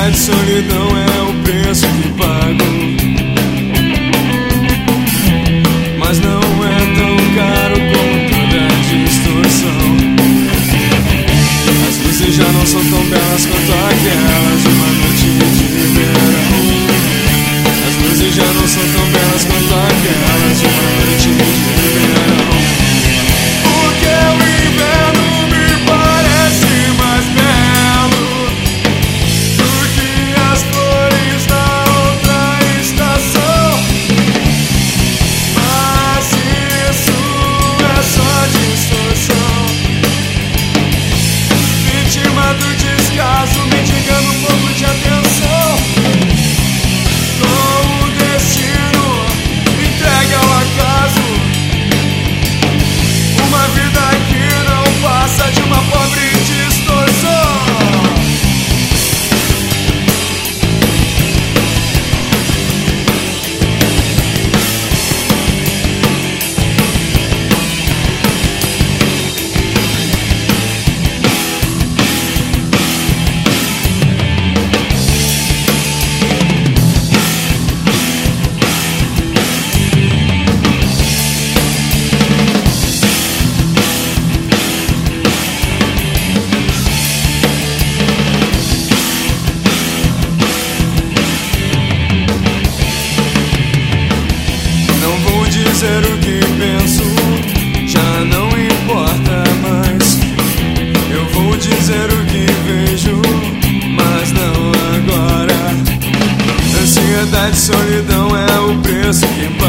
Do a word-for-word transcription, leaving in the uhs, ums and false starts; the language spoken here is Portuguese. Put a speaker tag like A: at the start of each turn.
A: Ansiedade, solidão é o preço que pago, mas não é tão caro como toda a distorção. As luzes já não são tão belas quanto aquelas de uma noite de verão. As luzes já não são tão belas quanto aquelas de uma noite de verão. Porque o inverno me parece mais belo do que as flores da outra estação. Mas isso é só distorção, vítima do descaso, mendigando um pouco de atenção. Com o destino entregue ao acaso, uma vida que não passa de uma pobre distorção. Dizer o que penso já não importa mais. Eu vou dizer o que vejo, mas não agora. Ansiedade, solidão é o preço que pago.